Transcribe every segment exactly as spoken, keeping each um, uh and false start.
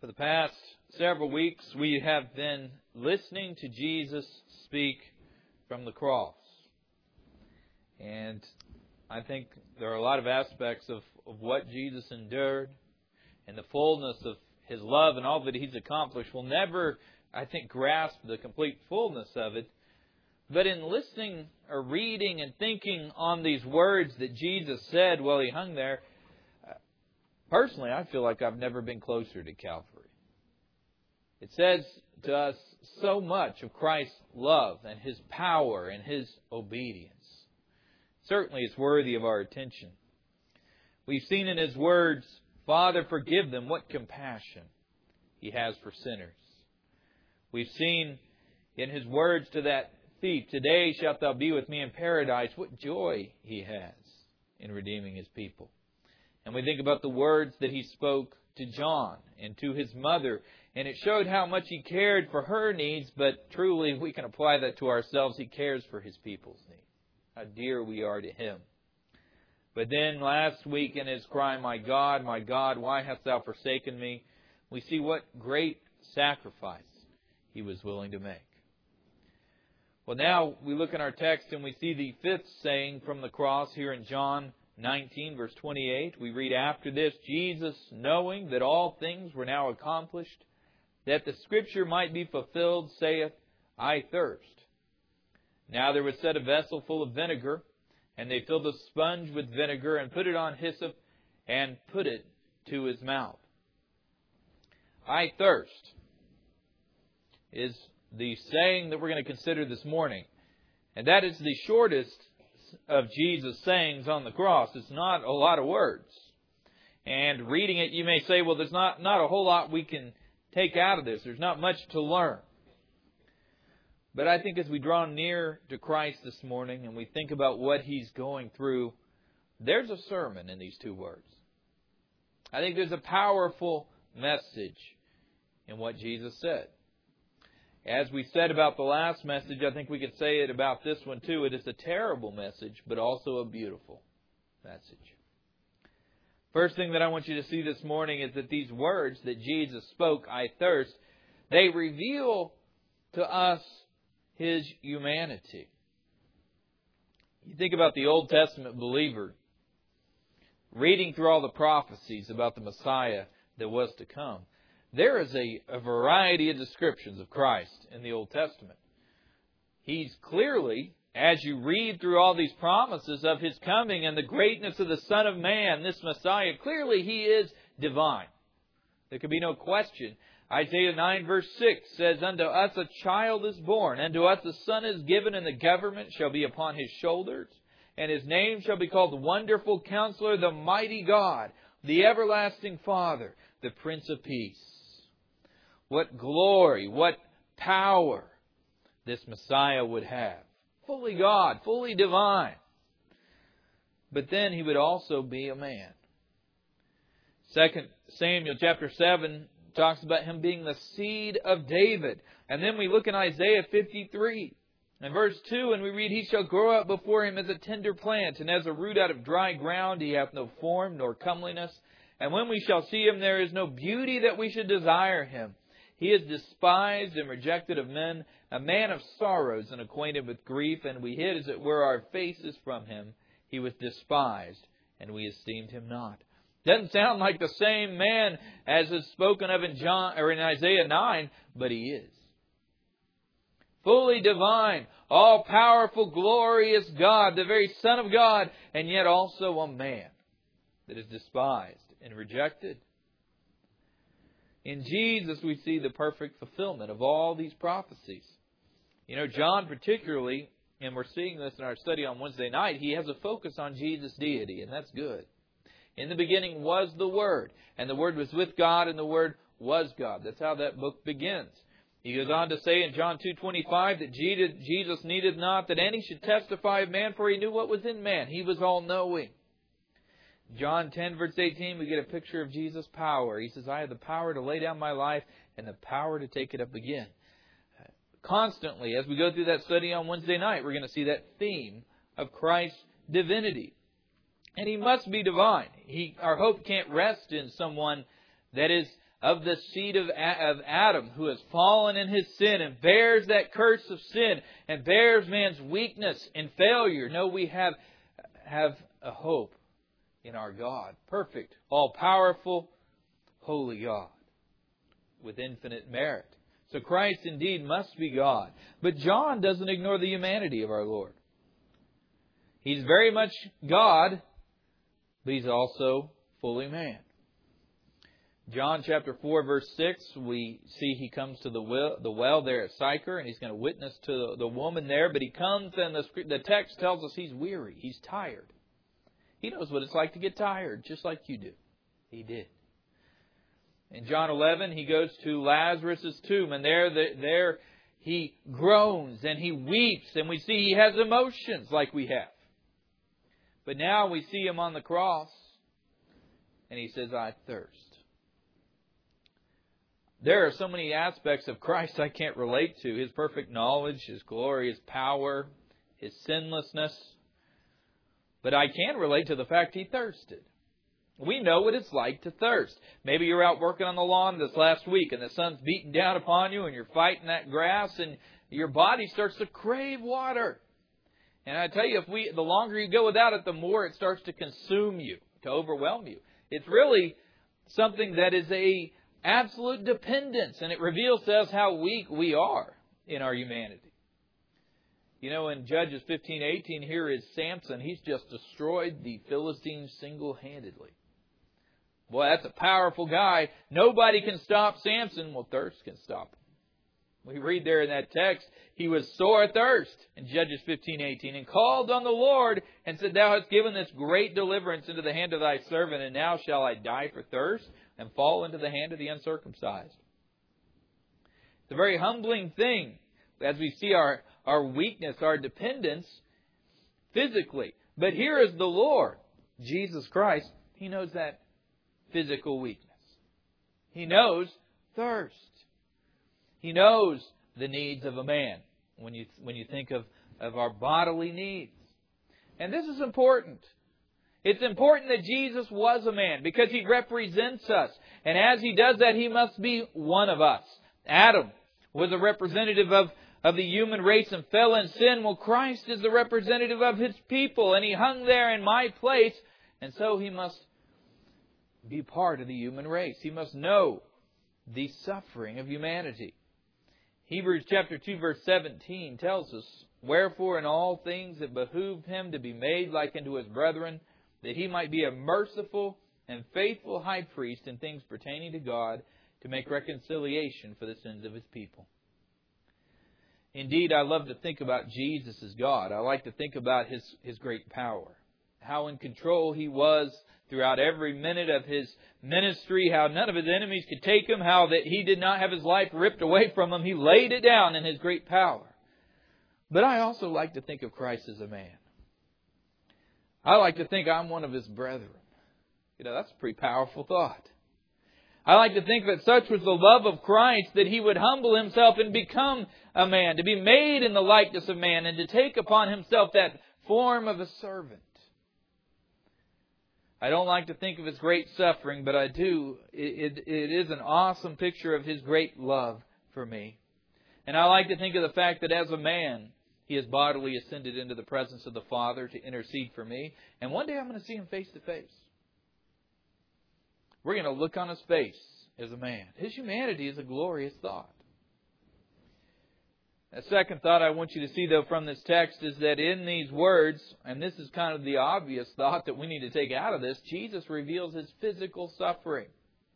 For the past several weeks, we have been listening to Jesus speak from the cross. And I think there are a lot of aspects of, of what Jesus endured and the fullness of His love and all that He's accomplished. We'll never, I think, grasp the complete fullness of it. But in listening or reading and thinking on these words that Jesus said while He hung there, personally, I feel like I've never been closer to Calvary. It says to us so much of Christ's love and His power and His obedience. Certainly it's worthy of our attention. We've seen in His words, Father, forgive them, what compassion He has for sinners. We've seen in His words to that thief, today shalt thou be with me in paradise, what joy He has in redeeming His people. And we think about the words that He spoke to John and to his mother, and it showed how much He cared for her needs, but truly we can apply that to ourselves. He cares for His people's needs. How dear we are to Him. But then last week in His cry, my God, my God, why hast thou forsaken me? We see what great sacrifice He was willing to make. Well, now we look in our text and we see the fifth saying from the cross here in John nineteen, verse twenty-eight. We read, after this, Jesus, knowing that all things were now accomplished, that the Scripture might be fulfilled, saith, I thirst. Now there was set a vessel full of vinegar, and they filled a sponge with vinegar, and put it on hyssop, and put it to His mouth. I thirst is the saying that we're going to consider this morning. And that is the shortest of Jesus' sayings on the cross. It's not a lot of words. And reading it, you may say, well, there's not, not a whole lot we can take out of this. There's not much to learn. But I think as we draw near to Christ this morning and we think about what He's going through, there's a sermon in these two words. I think there's a powerful message in what Jesus said. As we said about the last message, I think we could say it about this one too. It is a terrible message, but also a beautiful message. First thing that I want you to see this morning is that these words that Jesus spoke, I thirst, they reveal to us His humanity. You think about the Old Testament believer reading through all the prophecies about the Messiah that was to come. There is a, a variety of descriptions of Christ in the Old Testament. He's clearly, as you read through all these promises of His coming and the greatness of the Son of Man, this Messiah, clearly He is divine. There can be no question. Isaiah nine verse six says, unto us a child is born, unto us a son is given, and the government shall be upon His shoulders. And His name shall be called the Wonderful Counselor, the Mighty God, the Everlasting Father, the Prince of Peace. What glory, what power this Messiah would have. Fully God, fully divine. But then He would also be a man. Second Samuel chapter seven talks about Him being the seed of David. And then we look in Isaiah fifty-three and verse two, and we read, He shall grow up before Him as a tender plant, and as a root out of dry ground. He hath no form nor comeliness. And when we shall see Him, there is no beauty that we should desire Him. He is despised and rejected of men, a man of sorrows and acquainted with grief, and we hid, as it were, our faces from Him. He was despised, and we esteemed Him not. Doesn't sound like the same man as is spoken of in John or in Isaiah nine, but He is. Fully divine, all-powerful, glorious God, the very Son of God, and yet also a man that is despised and rejected. In Jesus, we see the perfect fulfillment of all these prophecies. You know, John particularly, and we're seeing this in our study on Wednesday night, he has a focus on Jesus' deity, and that's good. In the beginning was the Word, and the Word was with God, and the Word was God. That's how that book begins. He goes on to say in John two twenty-five that Jesus needed not that any should testify of man, for He knew what was in man. He was all-knowing. John ten, verse eighteen, we get a picture of Jesus' power. He says, I have the power to lay down my life and the power to take it up again. Constantly, as we go through that study on Wednesday night, we're going to see that theme of Christ's divinity. And He must be divine. He, our hope can't rest in someone that is of the seed of Adam, who has fallen in his sin and bears that curse of sin and bears man's weakness and failure. No, we have, have a hope in our God. Perfect, all-powerful, holy God with infinite merit. So Christ indeed must be God. But John doesn't ignore the humanity of our Lord. He's very much God, but He's also fully man. John chapter four verse six, we see He comes to the well, the well there at Sychar, and He's going to witness to the, the woman there. But He comes, and the, the text tells us He's weary. He's tired. He knows what it's like to get tired, just like you do. He did. In John eleven, He goes to Lazarus' tomb, and there, there He groans and He weeps, and we see He has emotions like we have. But now we see Him on the cross, and He says, I thirst. There are so many aspects of Christ I can't relate to. His perfect knowledge, His glory, His power, His sinlessness. But I can relate to the fact He thirsted. We know what it's like to thirst. Maybe you're out working on the lawn this last week and the sun's beating down upon you and you're fighting that grass and your body starts to crave water. And I tell you, if we, the longer you go without it, the more it starts to consume you, to overwhelm you. It's really something that is a absolute dependence, and it reveals to us how weak we are in our humanity. You know, in Judges fifteen eighteen, here is Samson. He's just destroyed the Philistines single-handedly. Boy, that's a powerful guy. Nobody can stop Samson. Well, thirst can stop him. We read there in that text, he was sore athirst in Judges fifteen eighteen, and called on the Lord and said, Thou hast given this great deliverance into the hand of Thy servant, and now shall I die for thirst and fall into the hand of the uncircumcised. It's a very humbling thing as we see our, our weakness, our dependence physically. But here is the Lord, Jesus Christ. He knows that physical weakness. He knows thirst. He knows the needs of a man when you when you think of, of our bodily needs. And this is important. It's important that Jesus was a man because He represents us. And as He does that, He must be one of us. Adam was a representative of, of the human race and fell in sin. Well, Christ is the representative of His people, and He hung there in my place. And so He must be part of the human race. He must know the suffering of humanity. Hebrews chapter two verse seventeen tells us, Wherefore in all things it behooved Him to be made like unto His brethren, that He might be a merciful and faithful high priest in things pertaining to God, to make reconciliation for the sins of His people. Indeed, I love to think about Jesus as God. I like to think about His, His great power. How in control He was throughout every minute of His ministry, how none of His enemies could take Him, how that He did not have His life ripped away from Him. He laid it down in His great power. But I also like to think of Christ as a man. I like to think I'm one of His brethren. You know, that's a pretty powerful thought. I like to think that such was the love of Christ that He would humble Himself and become a man, to be made in the likeness of man, and to take upon Himself that form of a servant. I don't like to think of His great suffering, but I do. It, it, it is an awesome picture of His great love for me. And I like to think of the fact that as a man, He has bodily ascended into the presence of the Father to intercede for me. And one day I'm going to see Him face to face. We're going to look on His face as a man. His humanity is a glorious thought. A second thought I want you to see, though, from this text is that in these words, and this is kind of the obvious thought that we need to take out of this, Jesus reveals His physical suffering.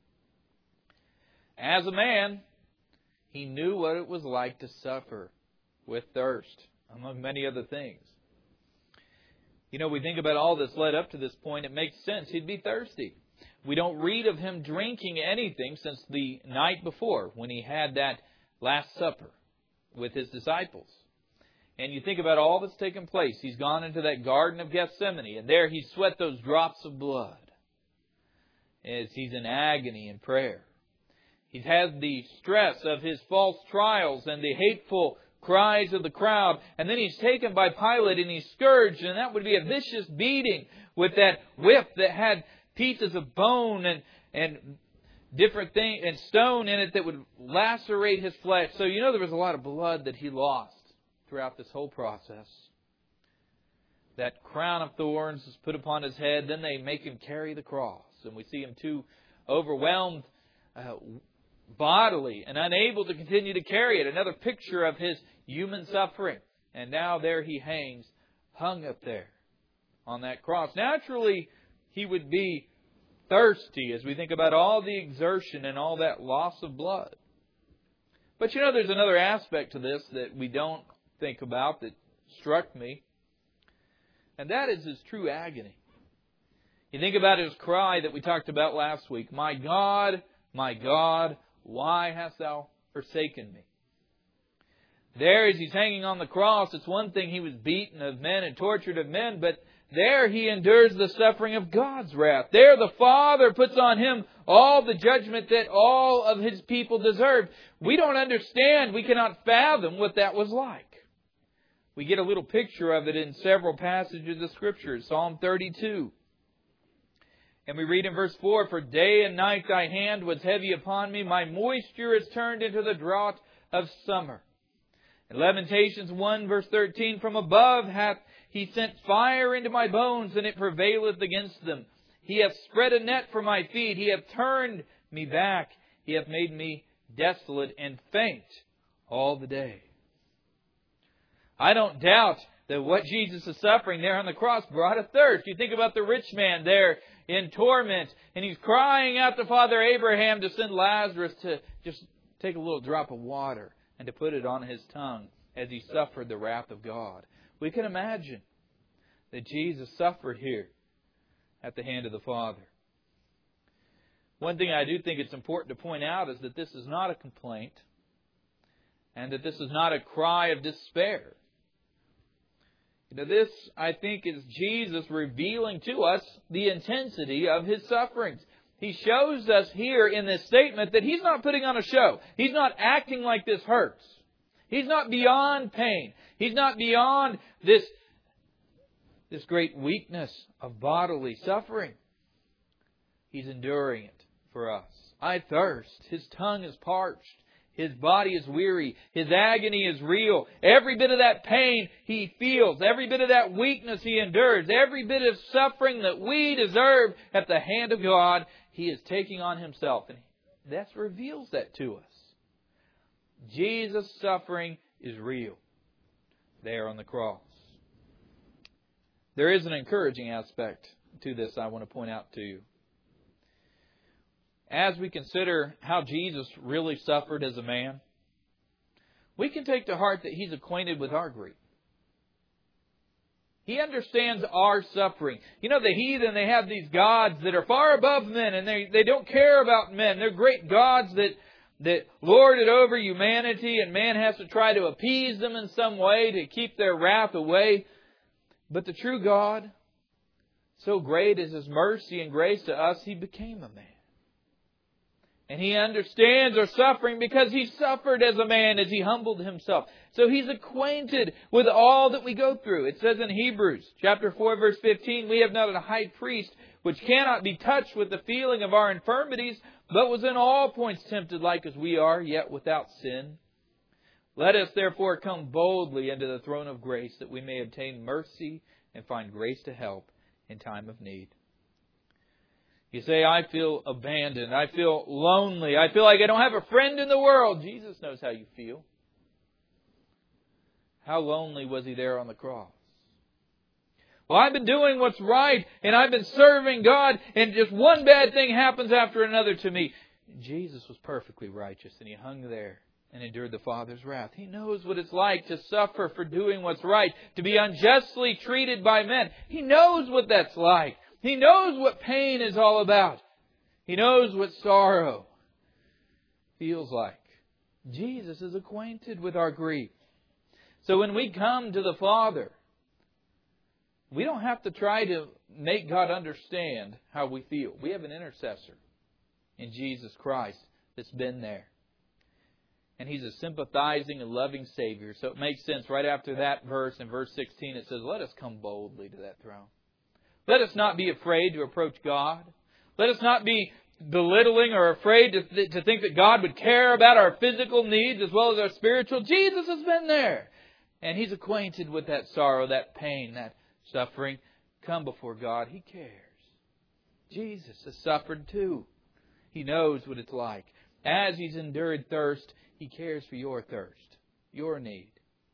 As a man, He knew what it was like to suffer with thirst, among many other things. You know, we think about all this led up to this point, it makes sense. He'd be thirsty. We don't read of Him drinking anything since the night before, when He had that Last Supper with His disciples. And you think about all that's taken place. He's gone into that Garden of Gethsemane, and there He sweat those drops of blood as He's in agony and prayer. He's had the stress of His false trials and the hateful cries of the crowd. And then He's taken by Pilate and He's scourged, and that would be a vicious beating with that whip that had pieces of bone and, and different thing and stone in it that would lacerate his flesh. So you know there was a lot of blood that he lost throughout this whole process. That crown of thorns is put upon his head. Then they make him carry the cross. And we see him too overwhelmed uh, bodily and unable to continue to carry it. Another picture of his human suffering. And now there he hangs, hung up there on that cross. Naturally, he would be thirsty as we think about all the exertion and all that loss of blood. But you know, there's another aspect to this that we don't think about that struck me. And that is his true agony. You think about his cry that we talked about last week. My God, my God, why hast thou forsaken me? There as he's hanging on the cross, it's one thing he was beaten of men and tortured of men, but there he endures the suffering of God's wrath. There the Father puts on him all the judgment that all of his people deserved. We don't understand, we cannot fathom what that was like. We get a little picture of it in several passages of Scripture. Psalm thirty-two. And we read in verse four, For day and night thy hand was heavy upon me. My moisture is turned into the drought of summer. In Lamentations one verse thirteen, From above hath he sent fire into my bones, and it prevaileth against them. He hath spread a net for my feet. He hath turned me back. He hath made me desolate and faint all the day. I don't doubt that what Jesus is suffering there on the cross brought a thirst. You think about the rich man there in torment, and he's crying out to Father Abraham to send Lazarus to just take a little drop of water and to put it on his tongue as he suffered the wrath of God. We can imagine that Jesus suffered here at the hand of the Father. One thing I do think it's important to point out is that this is not a complaint and that this is not a cry of despair. You know, this, I think, is Jesus revealing to us the intensity of His sufferings. He shows us here in this statement that He's not putting on a show. He's not acting like this hurts. He's not beyond pain. He's not beyond this, this great weakness of bodily suffering. He's enduring it for us. I thirst. His tongue is parched. His body is weary. His agony is real. Every bit of that pain He feels. Every bit of that weakness He endures. Every bit of suffering that we deserve at the hand of God, He is taking on Himself. And that reveals that to us. Jesus' suffering is real there on the cross. There is an encouraging aspect to this I want to point out to you. As we consider how Jesus really suffered as a man, we can take to heart that He's acquainted with our grief. He understands our suffering. You know, the heathen, they have these gods that are far above men, and they, they don't care about men. They're great gods that, that lord it over humanity, and man has to try to appease them in some way to keep their wrath away. But the true God, so great is His mercy and grace to us, He became a man. And He understands our suffering because He suffered as a man as He humbled Himself. So He's acquainted with all that we go through. It says in Hebrews chapter four verse fifteen, We have not a high priest which cannot be touched with the feeling of our infirmities, but was in all points tempted like as we are, yet without sin. Let us therefore come boldly into the throne of grace, that we may obtain mercy and find grace to help in time of need. You say, I feel abandoned. I feel lonely. I feel like I don't have a friend in the world. Jesus knows how you feel. How lonely was He there on the cross? Well, I've been doing what's right, and I've been serving God, and just one bad thing happens after another to me. Jesus was perfectly righteous, and He hung there and endured the Father's wrath. He knows what it's like to suffer for doing what's right, to be unjustly treated by men. He knows what that's like. He knows what pain is all about. He knows what sorrow feels like. Jesus is acquainted with our grief. So when we come to the Father, we don't have to try to make God understand how we feel. We have an intercessor in Jesus Christ that's been there. And He's a sympathizing and loving Savior. So it makes sense right after that verse, in verse sixteen, it says, let us come boldly to that throne. Let us not be afraid to approach God. Let us not be belittling or afraid to, th- to think that God would care about our physical needs as well as our spiritual. Jesus has been there. And He's acquainted with that sorrow, that pain, that suffering. Come before God. He cares. Jesus has suffered too. He knows what it's like. As He's endured thirst, He cares for your thirst, your need.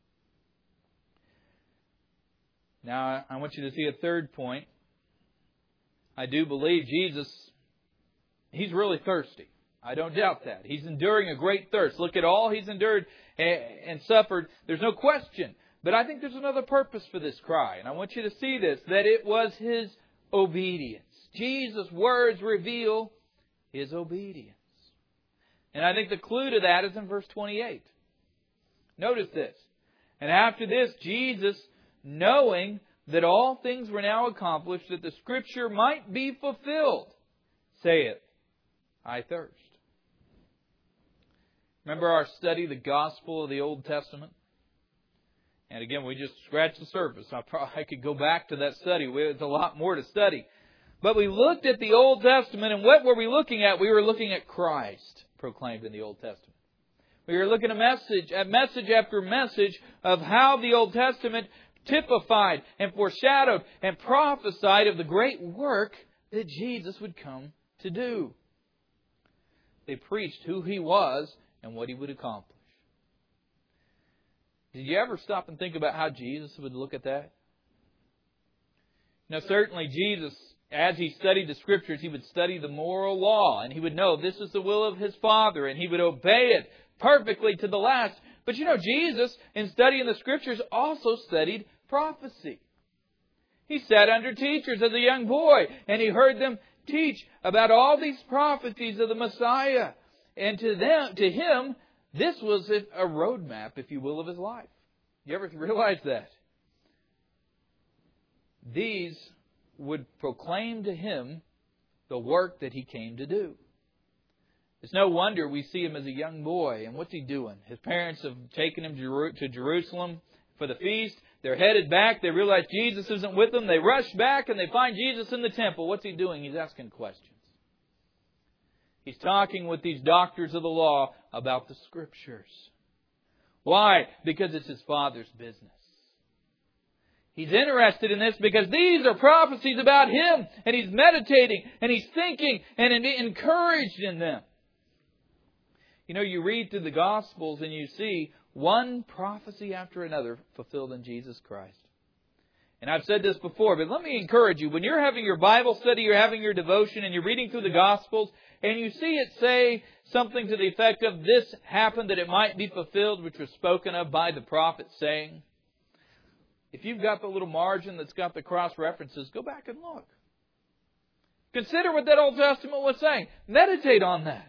Now, I want you to see a third point. I do believe Jesus, He's really thirsty. I don't doubt that. He's enduring a great thirst. Look at all He's endured and suffered. There's no question. But I think there's another purpose for this cry. And I want you to see this, that it was His obedience. Jesus' words reveal His obedience. And I think the clue to that is in verse twenty-eight. Notice this. And after this, Jesus, knowing that all things were now accomplished, that the Scripture might be fulfilled, saith, I thirst. Remember our study, the Gospel of the Old Testament? And again, we just scratched the surface. I, probably, I could go back to that study. There's a lot more to study. But we looked at the Old Testament, and what were we looking at? We were looking at Christ proclaimed in the Old Testament. We were looking at message, at message after message of how the Old Testament typified and foreshadowed and prophesied of the great work that Jesus would come to do. They preached who He was and what He would accomplish. Did you ever stop and think about how Jesus would look at that? Now, certainly Jesus, as He studied the Scriptures, He would study the moral law, and He would know this is the will of His Father, and He would obey it perfectly to the last. But you know, Jesus, in studying the Scriptures, also studied prophecy. He sat under teachers as a young boy, and He heard them teach about all these prophecies of the Messiah. And to them, to Him, this was a roadmap, if you will, of His life. You ever realize that? These would proclaim to Him the work that He came to do. It's no wonder we see Him as a young boy. And what's He doing? His parents have taken Him to Jerusalem for the feast. They're headed back. They realize Jesus isn't with them. They rush back and they find Jesus in the temple. What's He doing? He's asking questions. He's talking with these doctors of the law about the Scriptures. Why? Because it's His Father's business. He's interested in this because these are prophecies about Him. And He's meditating and He's thinking and encouraged in them. You know, you read through the Gospels and you see one prophecy after another fulfilled in Jesus Christ. And I've said this before, but let me encourage you. When you're having your Bible study, you're having your devotion, and you're reading through the Gospels, and you see it say something to the effect of, this happened that it might be fulfilled, which was spoken of by the prophet, saying, if you've got the little margin that's got the cross references, go back and look. Consider what that Old Testament was saying. Meditate on that.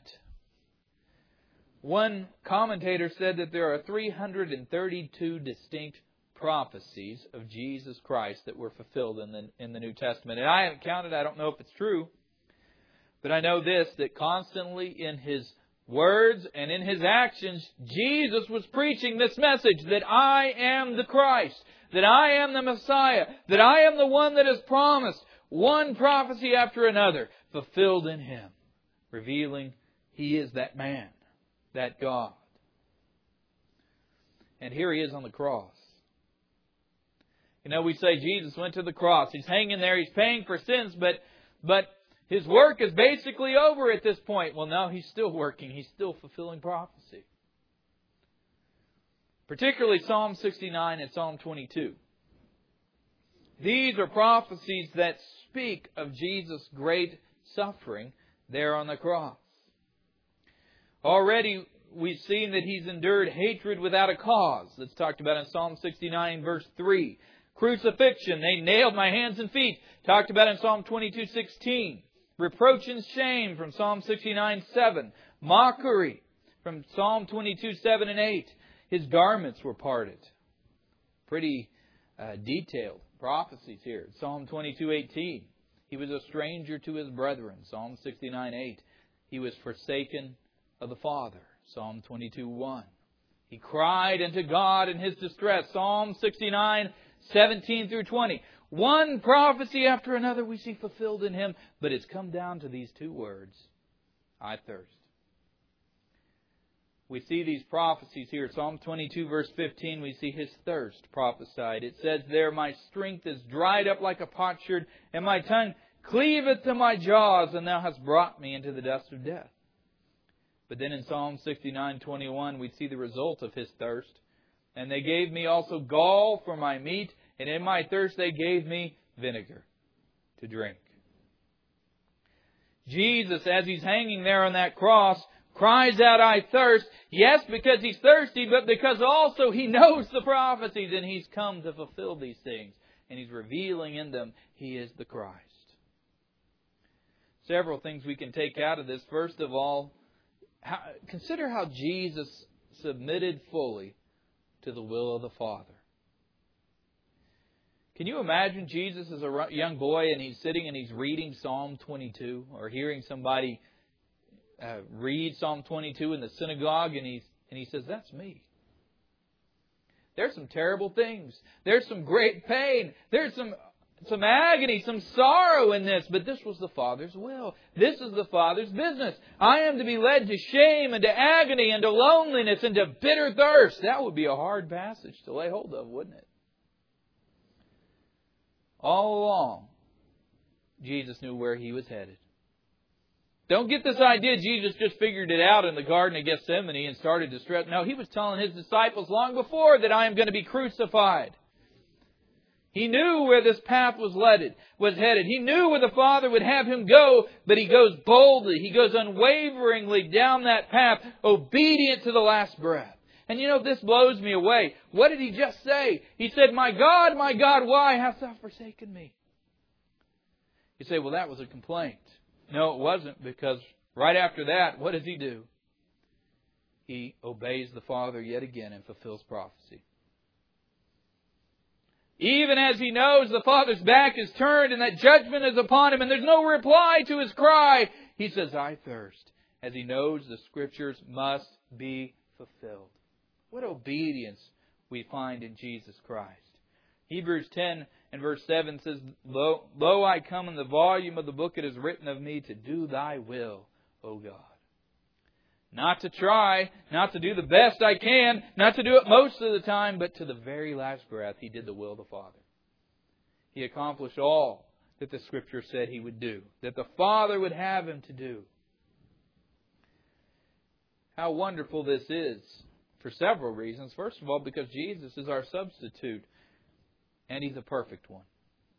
One commentator said that there are three hundred thirty-two distinct prophecies of Jesus Christ that were fulfilled in the, in the New Testament. And I haven't counted, I don't know if it's true. But I know this, that constantly in His words and in His actions, Jesus was preaching this message that I am the Christ, that I am the Messiah, that I am the one that is promised. One prophecy after another fulfilled in Him, revealing He is that man, that God. And here He is on the cross. You know, we say Jesus went to the cross. He's hanging there. He's paying for sins, but but His work is basically over at this point. Well, no, He's still working. He's still fulfilling prophecy. Particularly Psalm sixty-nine and Psalm twenty-two. These are prophecies that speak of Jesus' great suffering there on the cross. Already we've seen that He's endured hatred without a cause. That's talked about in Psalm sixty-nine verse three. Crucifixion, they nailed my hands and feet. Talked about in Psalm twenty-two sixteen. Reproach and shame from Psalm sixty-nine seven. Mockery from Psalm twenty-two seven and eight. His garments were parted. Pretty uh, detailed prophecies here. Psalm twenty-two eighteen. He was a stranger to His brethren. Psalm sixty-nine eight. He was forsaken of the Father. Psalm twenty-two one. He cried unto God in His distress. Psalm sixty-nine seventeen through twenty. One prophecy after another we see fulfilled in Him, but it's come down to these two words. I thirst. We see these prophecies here. Psalm twenty-two verse fifteen, we see His thirst prophesied. It says there, my strength is dried up like a potsherd, and my tongue cleaveth to my jaws, and Thou hast brought me into the dust of death. But then in Psalm sixty-nine twenty-one, we see the result of His thirst. And they gave me also gall for my meat, and in my thirst they gave me vinegar to drink. Jesus, as He's hanging there on that cross, cries out, I thirst. Yes, because He's thirsty, but because also He knows the prophecies and He's come to fulfill these things. And He's revealing in them He is the Christ. Several things we can take out of this. First of all, how, consider how Jesus submitted fully to the will of the Father. Can you imagine Jesus as a young boy and he's sitting and he's reading Psalm twenty-two or hearing somebody uh, read Psalm twenty-two in the synagogue and, he's, and he says, that's me. There's some terrible things. There's some great pain. There's some some agony, some sorrow in this. But this was the Father's will. This is the Father's business. I am to be led to shame and to agony and to loneliness and to bitter thirst. That would be a hard passage to lay hold of, wouldn't it? All along, Jesus knew where He was headed. Don't get this idea Jesus just figured it out in the Garden of Gethsemane and started to stress. No, He was telling His disciples long before that I am going to be crucified. He knew where this path was headed, was headed. He knew where the Father would have Him go, but He goes boldly. He goes unwaveringly down that path, obedient to the last breath. And you know, this blows me away. What did He just say? He said, my God, my God, why hast Thou forsaken me? You say, well, that was a complaint. No, it wasn't, because right after that, what does He do? He obeys the Father yet again and fulfills prophecy. Even as He knows the Father's back is turned and that judgment is upon Him and there's no reply to His cry, He says, I thirst, as He knows the Scriptures must be fulfilled. What obedience we find in Jesus Christ. Hebrews ten and verse seven says, Lo, lo I come in the volume of the book it is written of me to do Thy will, O God. Not to try, not to do the best I can, not to do it most of the time, but to the very last breath He did the will of the Father. He accomplished all that the Scripture said He would do, that the Father would have Him to do. How wonderful this is. For several reasons. First of all, because Jesus is our substitute. And He's a perfect one.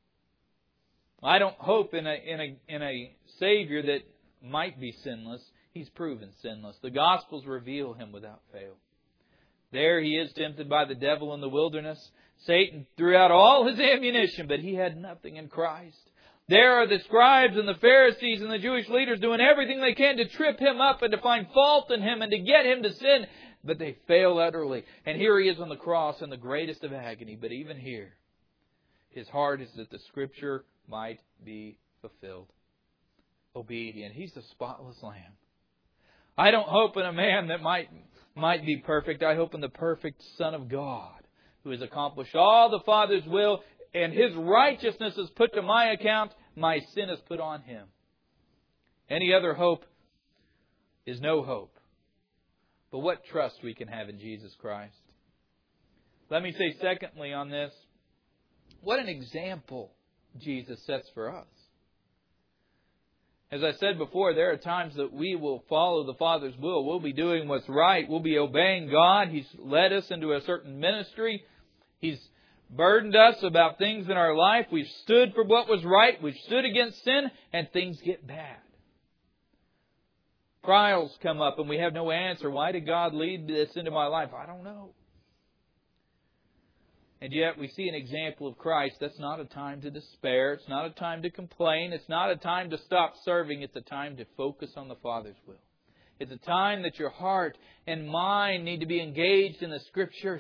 I don't hope in a, in a, in a Savior that might be sinless. He's proven sinless. The Gospels reveal Him without fail. There He is tempted by the devil in the wilderness. Satan threw out all his ammunition, but He had nothing in Christ. There are the scribes and the Pharisees and the Jewish leaders doing everything they can to trip Him up and to find fault in Him and to get Him to sin. But they fail utterly. And here He is on the cross in the greatest of agony. But even here, His heart is that the Scripture might be fulfilled. Obedient. He's the spotless Lamb. I don't hope in a man that might, might be perfect. I hope in the perfect Son of God, who has accomplished all the Father's will, and His righteousness is put to my account. My sin is put on Him. Any other hope is no hope. But what trust we can have in Jesus Christ. Let me say secondly on this, what an example Jesus sets for us. As I said before, there are times that we will follow the Father's will. We'll be doing what's right. We'll be obeying God. He's led us into a certain ministry. He's burdened us about things in our life. We've stood for what was right. We've stood against sin, and things get bad. Trials come up and we have no answer. Why did God lead this into my life? I don't know. And yet we see an example of Christ. That's not a time to despair. It's not a time to complain. It's not a time to stop serving. It's a time to focus on the Father's will. It's a time that your heart and mind need to be engaged in the Scriptures.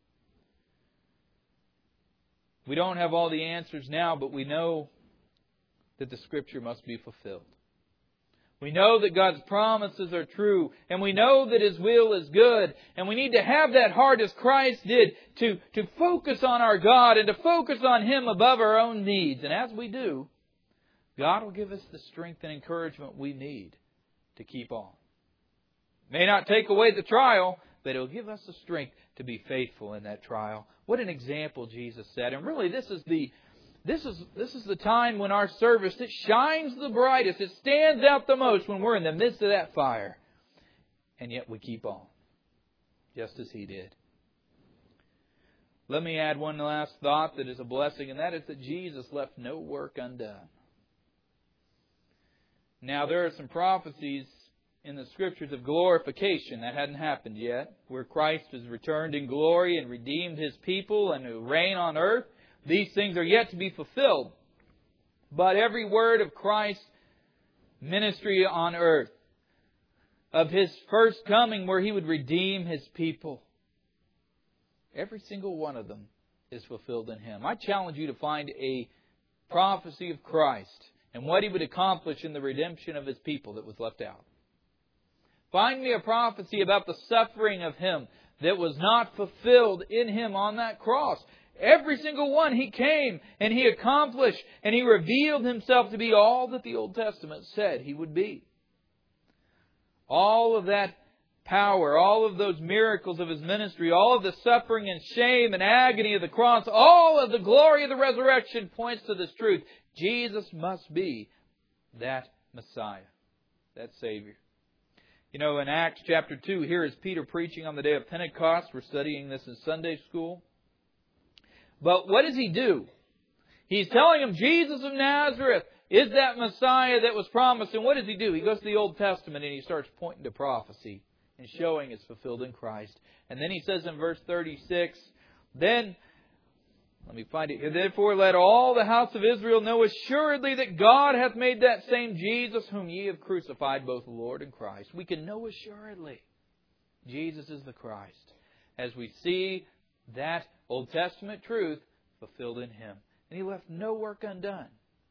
We don't have all the answers now, but we know that the Scripture must be fulfilled. We know that God's promises are true. And we know that His will is good. And we need to have that heart as Christ did to, to focus on our God and to focus on Him above our own needs. And as we do, God will give us the strength and encouragement we need to keep on. May not take away the trial, but it'll give us the strength to be faithful in that trial. What an example Jesus set. And really, this is the this is this is the time when our service, it shines the brightest. It stands out the most when we're in the midst of that fire. And yet we keep on, just as He did. Let me add one last thought that is a blessing, and that is that Jesus left no work undone. Now, there are some prophecies in the Scriptures of glorification. That hadn't happened yet, where Christ has returned in glory and redeemed His people and will reign on earth. These things are yet to be fulfilled. But every word of Christ's ministry on earth, of His first coming where He would redeem His people, every single one of them is fulfilled in Him. I challenge you to find a prophecy of Christ and what He would accomplish in the redemption of His people that was left out. Find me a prophecy about the suffering of Him that was not fulfilled in Him on that cross. Every single one, He came and He accomplished and He revealed Himself to be all that the Old Testament said He would be. All of that power, all of those miracles of His ministry, all of the suffering and shame and agony of the cross, all of the glory of the resurrection points to this truth. Jesus must be that Messiah, that Savior. You know, in Acts chapter two, here is Peter preaching on the day of Pentecost. We're studying this in Sunday school. But what does he do? He's telling them Jesus of Nazareth is that Messiah that was promised. And what does he do? He goes to the Old Testament and he starts pointing to prophecy and showing it's fulfilled in Christ. And then he says in verse thirty-six, then, let me find it here. Therefore let all the house of Israel know assuredly that God hath made that same Jesus whom ye have crucified, both Lord and Christ. We can know assuredly Jesus is the Christ, as we see that Old Testament truth fulfilled in Him. And He left no work undone.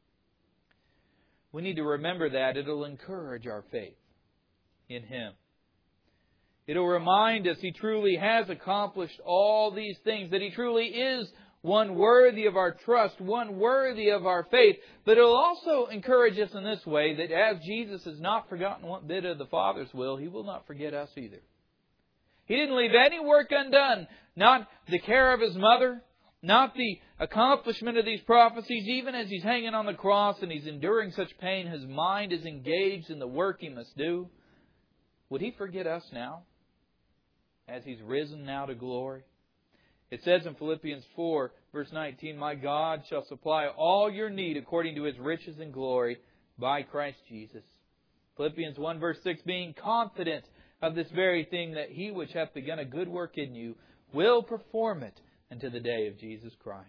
We need to remember that. It'll encourage our faith in Him. It'll remind us He truly has accomplished all these things, that He truly is one worthy of our trust, one worthy of our faith. But it'll also encourage us in this way, that as Jesus has not forgotten one bit of the Father's will, He will not forget us either. He didn't leave any work undone. Not the care of His mother, not the accomplishment of these prophecies. Even as He's hanging on the cross and He's enduring such pain, His mind is engaged in the work He must do. Would He forget us now, as He's risen now to glory? It says in Philippians four, verse nineteen, my God shall supply all your need according to His riches and glory by Christ Jesus. Philippians one, verse six, being confident of this very thing, that He which hath begun a good work in you will perform it unto the day of Jesus Christ.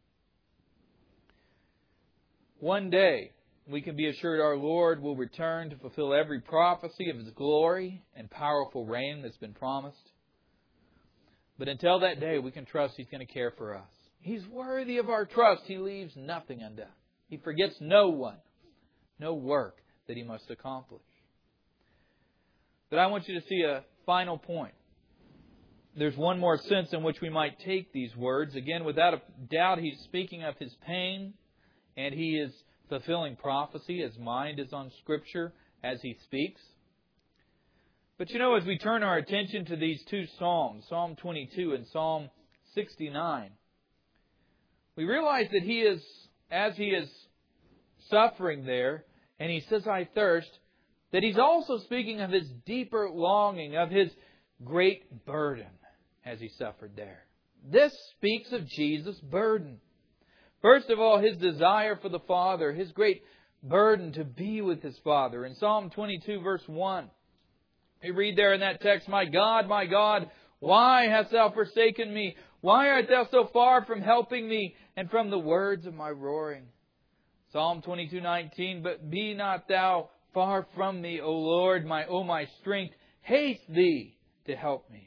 One day, we can be assured our Lord will return to fulfill every prophecy of His glory and powerful reign that's been promised. But until that day, we can trust He's going to care for us. He's worthy of our trust. He leaves nothing undone. He forgets no one, no work that He must accomplish. But I want you to see a final point. There's one more sense in which we might take these words. Again, without a doubt, He's speaking of His pain, and He is fulfilling prophecy. His mind is on Scripture as He speaks. But you know, as we turn our attention to these two Psalms, Psalm twenty-two and Psalm sixty-nine, we realize that He is, as He is suffering there, and He says, I thirst, that He's also speaking of His deeper longing, of His great burden as He suffered there. This speaks of Jesus' burden. First of all, His desire for the Father, His great burden to be with His Father. In Psalm twenty-two, verse one, we read there in that text, my God, my God, why hast Thou forsaken me? Why art Thou so far from helping me and from the words of my roaring? Psalm twenty-two, nineteen, but be not Thou far from me, O Lord, my O my strength, haste Thee to help me.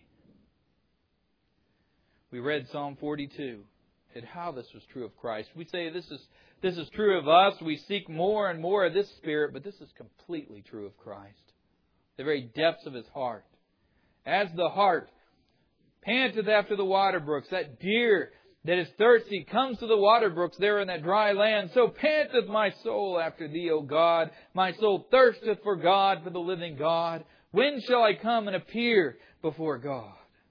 We read Psalm forty-two, and how this was true of Christ. We say this is this is true of us. We seek more and more of this Spirit, but this is completely true of Christ. The very depths of His heart. As the hart panteth after the water brooks, that deer that is thirsty comes to the water brooks there in that dry land. So panteth my soul after Thee, O God. My soul thirsteth for God, for the living God. When shall I come and appear before God?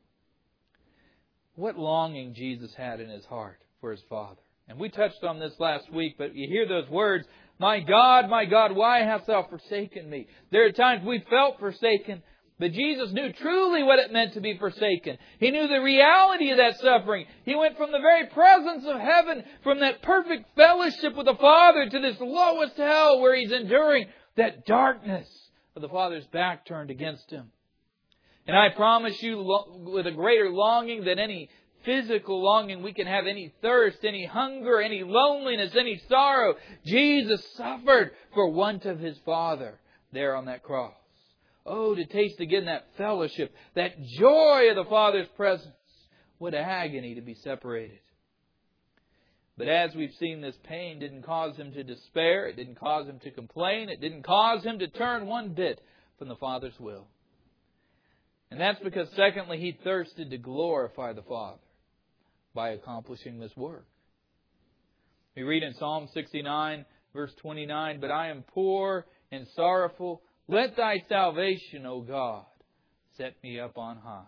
What longing Jesus had in His heart for His Father. And we touched on this last week, but you hear those words, My God, my God, why hast Thou forsaken me? There are times we felt forsaken, but Jesus knew truly what it meant to be forsaken. He knew the reality of that suffering. He went from the very presence of heaven, from that perfect fellowship with the Father, to this lowest hell where He's enduring that darkness of the Father's back turned against Him. And I promise you, with a greater longing than any physical longing we can have, any thirst, any hunger, any loneliness, any sorrow, Jesus suffered for want of His Father there on that cross. Oh, to taste again that fellowship, that joy of the Father's presence. What agony to be separated. But as we've seen, this pain didn't cause Him to despair. It didn't cause Him to complain. It didn't cause Him to turn one bit from the Father's will. And that's because, secondly, He thirsted to glorify the Father by accomplishing this work. We read in Psalm sixty-nine, verse twenty-nine, But I am poor and sorrowful. Let Thy salvation, O God, set me up on high.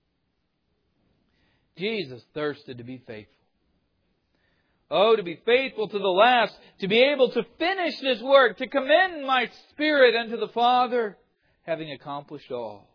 Jesus thirsted to be faithful. Oh, to be faithful to the last, to be able to finish this work, to commend my spirit unto the Father, having accomplished all.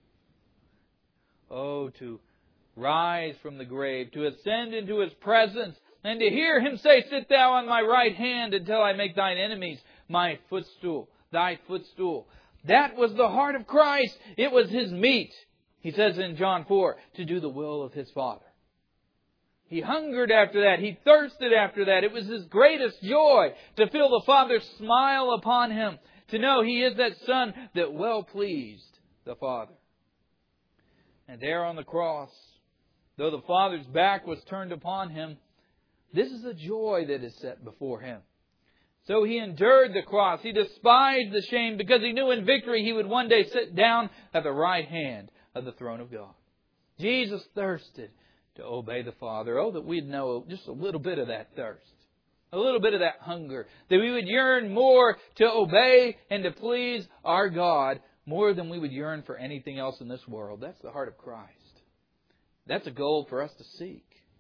Oh, to rise from the grave, to ascend into His presence, and to hear Him say, Sit Thou on my right hand until I make Thine enemies my footstool, Thy footstool. That was the heart of Christ. It was His meat, He says in John four, to do the will of His Father. He hungered after that. He thirsted after that. It was His greatest joy to feel the Father's smile upon Him, to know He is that Son that well pleased the Father. And there on the cross, though the Father's back was turned upon Him, this is a joy that is set before Him. So He endured the cross. He despised the shame because He knew in victory He would one day sit down at the right hand of the throne of God. Jesus thirsted to obey the Father. Oh, that we'd know just a little bit of that thirst. A little bit of that hunger. That we would yearn more to obey and to please our God more than we would yearn for anything else in this world. That's the heart of Christ. That's a goal for us to seek.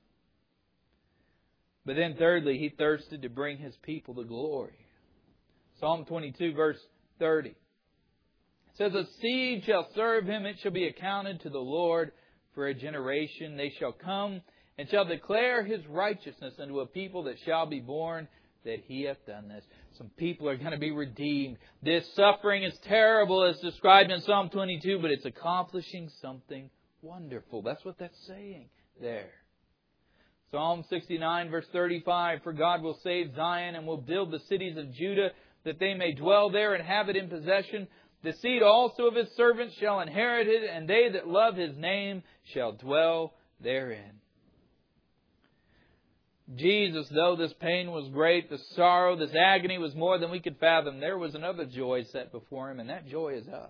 But then thirdly, He thirsted to bring His people to glory. Psalm twenty-two, verse thirty. It says, A seed shall serve Him, it shall be accounted to the Lord for a generation. They shall come and shall declare His righteousness unto a people that shall be born, that He hath done this. Some people are going to be redeemed. This suffering is terrible as described in Psalm twenty-two, but it's accomplishing something wonderful. That's what that's saying there. Psalm sixty-nine, verse thirty-five, For God will save Zion and will build the cities of Judah, that they may dwell there and have it in possession. The seed also of His servants shall inherit it, and they that love His name shall dwell therein. Jesus, though this pain was great, the sorrow, this agony was more than we could fathom, there was another joy set before Him, and that joy is us.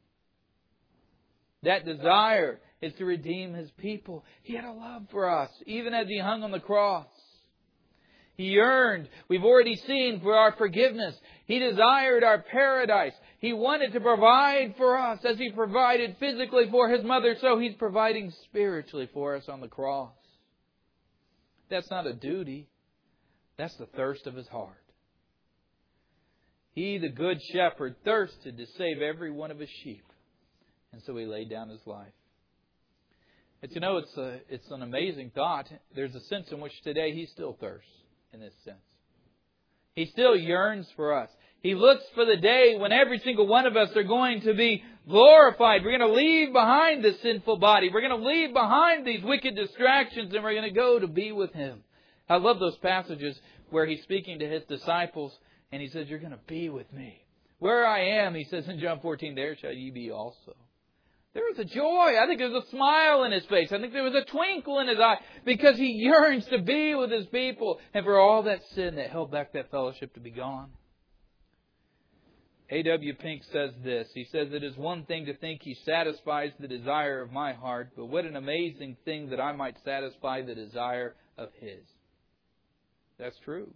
That desire is to redeem His people. He had a love for us, even as He hung on the cross. He yearned, we've already seen, for our forgiveness. He desired our paradise. He wanted to provide for us as He provided physically for His mother, so He's providing spiritually for us on the cross. That's not a duty. That's the thirst of His heart. He, the good shepherd, thirsted to save every one of His sheep. And so He laid down His life. But you know, it's a, it's an amazing thought. There's a sense in which today He still thirsts in this sense. He still yearns for us. He looks for the day when every single one of us are going to be glorified. We're going to leave behind this sinful body. We're going to leave behind these wicked distractions, and we're going to go to be with Him. I love those passages where He's speaking to His disciples, and He says, You're going to be with me. Where I am, He says in John fourteen, there shall ye be also. There was a joy. I think there was a smile in His face. I think there was a twinkle in His eye, because He yearns to be with His people and for all that sin that held back that fellowship to be gone. A W Pink says this. He says, "It is one thing to think He satisfies the desire of my heart, but what an amazing thing that I might satisfy the desire of His." That's true.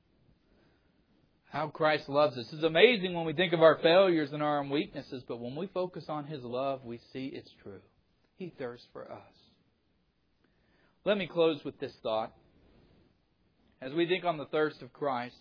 How Christ loves us. It's amazing when we think of our failures and our weaknesses, but when we focus on His love, we see it's true. He thirsts for us. Let me close with this thought. As we think on the thirst of Christ,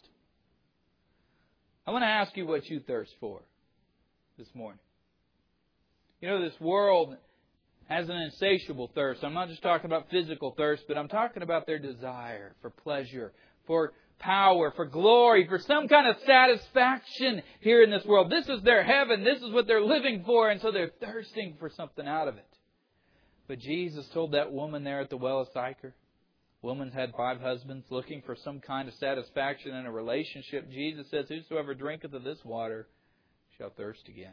I want to ask you what you thirst for this morning. You know, this world has an insatiable thirst. I'm not just talking about physical thirst, but I'm talking about their desire for pleasure, for power, for glory, for some kind of satisfaction here in this world. This is their heaven. This is what they're living for, and so they're thirsting for something out of it. But Jesus told that woman there at the well of Sychar, woman's had five husbands, looking for some kind of satisfaction in a relationship. Jesus says, "Whosoever drinketh of this water shall thirst again."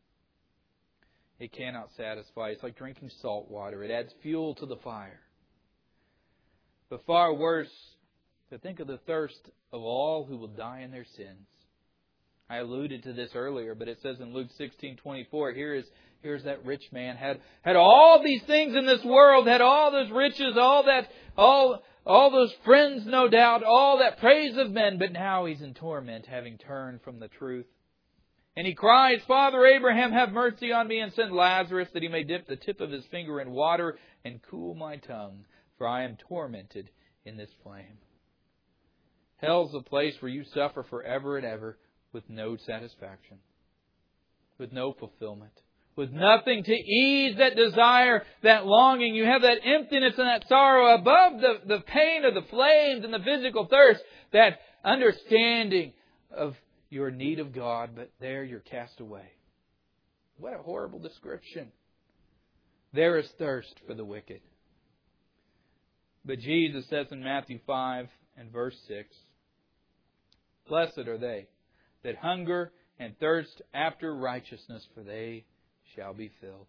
It cannot satisfy. It's like drinking salt water. It adds fuel to the fire. But far worse, to think of the thirst of all who will die in their sins. I alluded to this earlier, but it says in Luke sixteen twenty-four, here is here's that rich man, had had all these things in this world, had all those riches, all that, all all those friends, no doubt, all that praise of men, but now he's in torment, having turned from the truth. And he cries, "Father Abraham, have mercy on me, and send Lazarus, that he may dip the tip of his finger in water and cool my tongue, for I am tormented in this flame." Hell's a place where you suffer forever and ever with no satisfaction, with no fulfillment, with nothing to ease that desire, that longing. You have that emptiness and that sorrow above the, the pain of the flames and the physical thirst, that understanding of your need of God, but there you're cast away. What a horrible description. There is thirst for the wicked. But Jesus says in Matthew five and verse six, "Blessed are they that hunger and thirst after righteousness, for they shall be filled."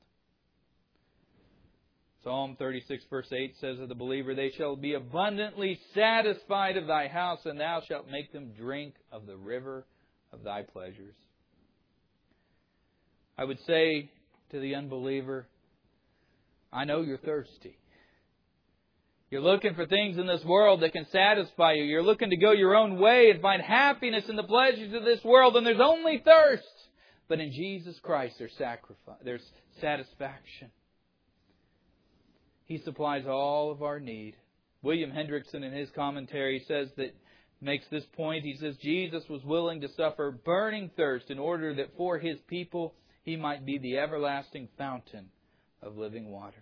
Psalm thirty-six verse eight says of the believer, "They shall be abundantly satisfied of thy house, and thou shalt make them drink of the river of thy pleasures." I would say to the unbeliever, I know you're thirsty. You're looking for things in this world that can satisfy you. You're looking to go your own way and find happiness in the pleasures of this world, and there's only thirst. But in Jesus Christ, there's sacrifice, there's satisfaction. He supplies all of our need. William Hendrickson, in his commentary, says that makes this point. He says, Jesus was willing to suffer burning thirst in order that for His people He might be the everlasting fountain of living water.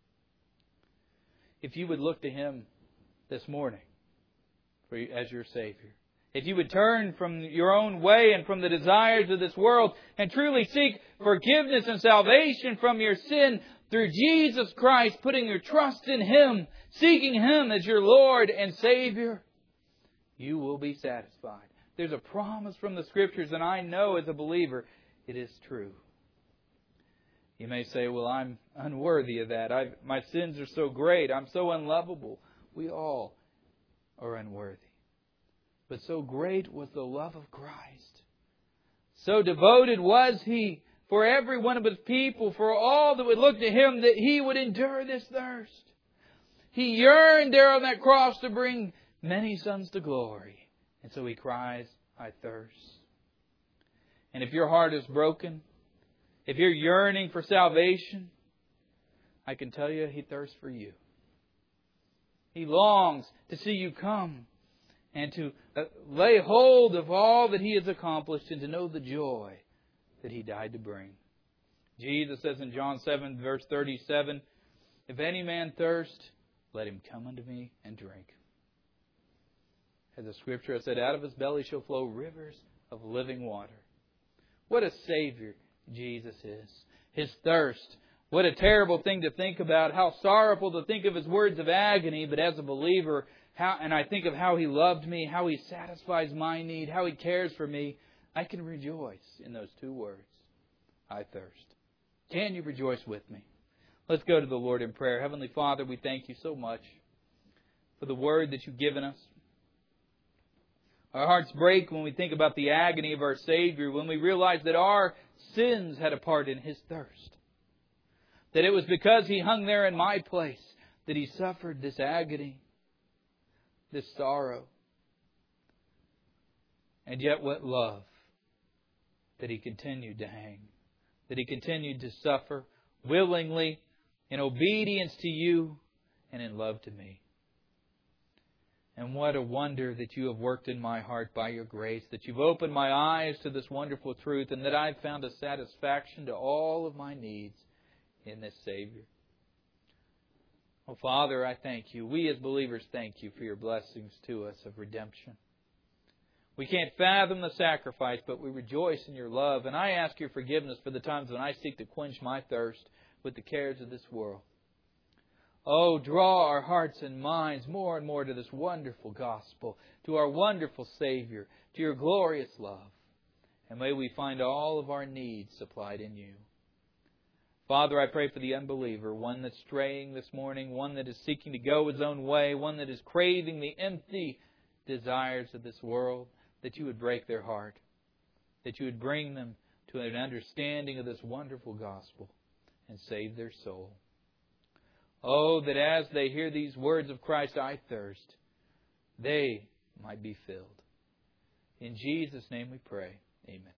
If you would look to Him this morning for, as your Savior, if you would turn from your own way and from the desires of this world and truly seek forgiveness and salvation from your sin through Jesus Christ, putting your trust in Him, seeking Him as your Lord and Savior, you will be satisfied. There's a promise from the Scriptures, and I know as a believer it is true. You may say, "Well, I'm unworthy of that. I've, my sins are so great. I'm so unlovable." We all are unworthy. But so great was the love of Christ. So devoted was He for every one of His people, for all that would look to Him, that He would endure this thirst. He yearned there on that cross to bring many sons to glory. And so He cries, "I thirst." And if your heart is broken, if you're yearning for salvation, I can tell you He thirsts for you. He longs to see you come and to lay hold of all that He has accomplished and to know the joy that He died to bring. Jesus says in John seven, verse thirty-seven, "If any man thirst, let him come unto me and drink." As the Scripture has said, out of His belly shall flow rivers of living water. What a Savior Jesus is. His thirst. What a terrible thing to think about. How sorrowful to think of His words of agony. But as a believer, how, and I think of how He loved me, how He satisfies my need, how He cares for me, I can rejoice in those two words. I thirst. Can you rejoice with me? Let's go to the Lord in prayer. Heavenly Father, we thank You so much for the Word that You've given us. Our hearts break when we think about the agony of our Savior, when we realize that our sins had a part in His thirst. That it was because He hung there in my place that He suffered this agony, this sorrow. And yet what love that He continued to hang, that He continued to suffer willingly in obedience to you and in love to me. And what a wonder that you have worked in my heart by your grace, that you've opened my eyes to this wonderful truth, and that I've found a satisfaction to all of my needs in this Savior. Oh, Father, I thank you. We as believers thank you for your blessings to us of redemption. We can't fathom the sacrifice, but we rejoice in your love. And I ask your forgiveness for the times when I seek to quench my thirst with the cares of this world. Oh, draw our hearts and minds more and more to this wonderful gospel, to our wonderful Savior, to your glorious love. And may we find all of our needs supplied in you. Father, I pray for the unbeliever, one that's straying this morning, one that is seeking to go his own way, one that is craving the empty desires of this world, that you would break their heart, that you would bring them to an understanding of this wonderful gospel and save their soul. Oh, that as they hear these words of Christ, I thirst, they might be filled. In Jesus' name we pray. Amen.